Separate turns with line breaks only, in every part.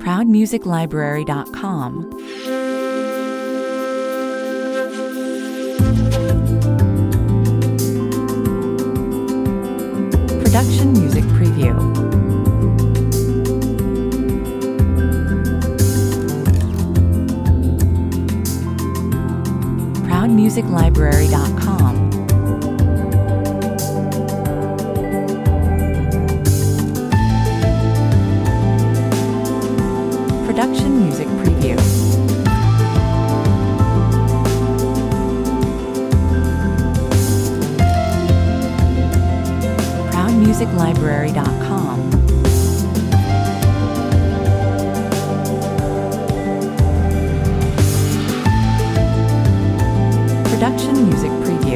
ProudMusicLibrary.com. Production Music Preview. ProudMusicLibrary.com. Production Music Preview. ProudMusicLibrary.com. Production Music Preview.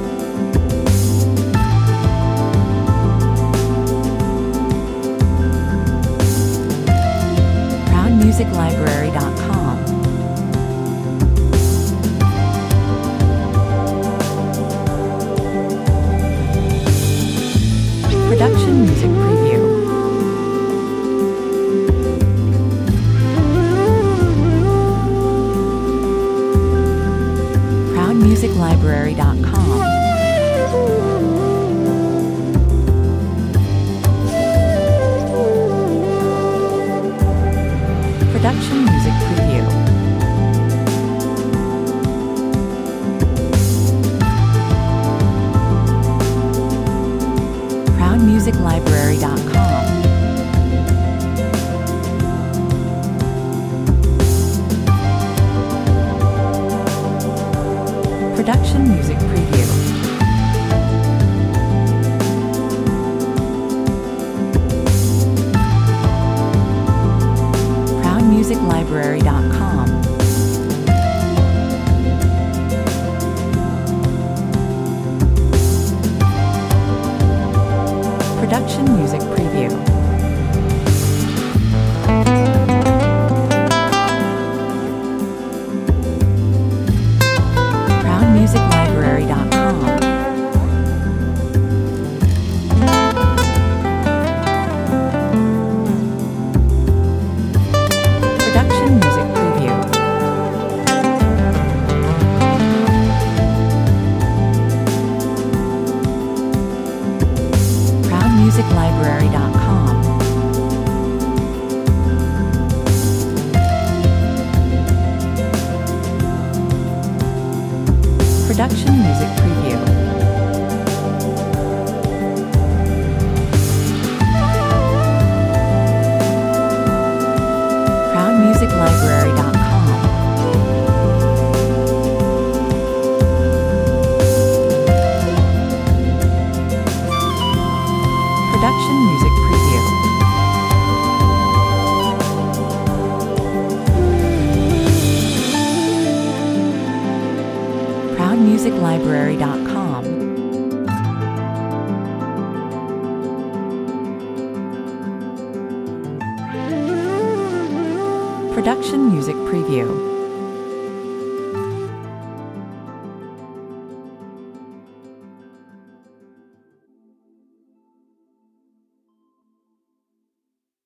ProudMusicLibrary.com. Production Music Preview. ProudMusicLibrary.com. Production Music Preview. ProudMusicLibrary.com. Production Music Preview. ProudMusicLibrary.com. Production Music Preview. ProudMusicLibrary.com. Production Music Preview. ProudMusicLibrary.com. Production Music Preview. ProudMusicLibrary.com. Production Music Preview. ProudMusicLibrary.com. Production Music Preview.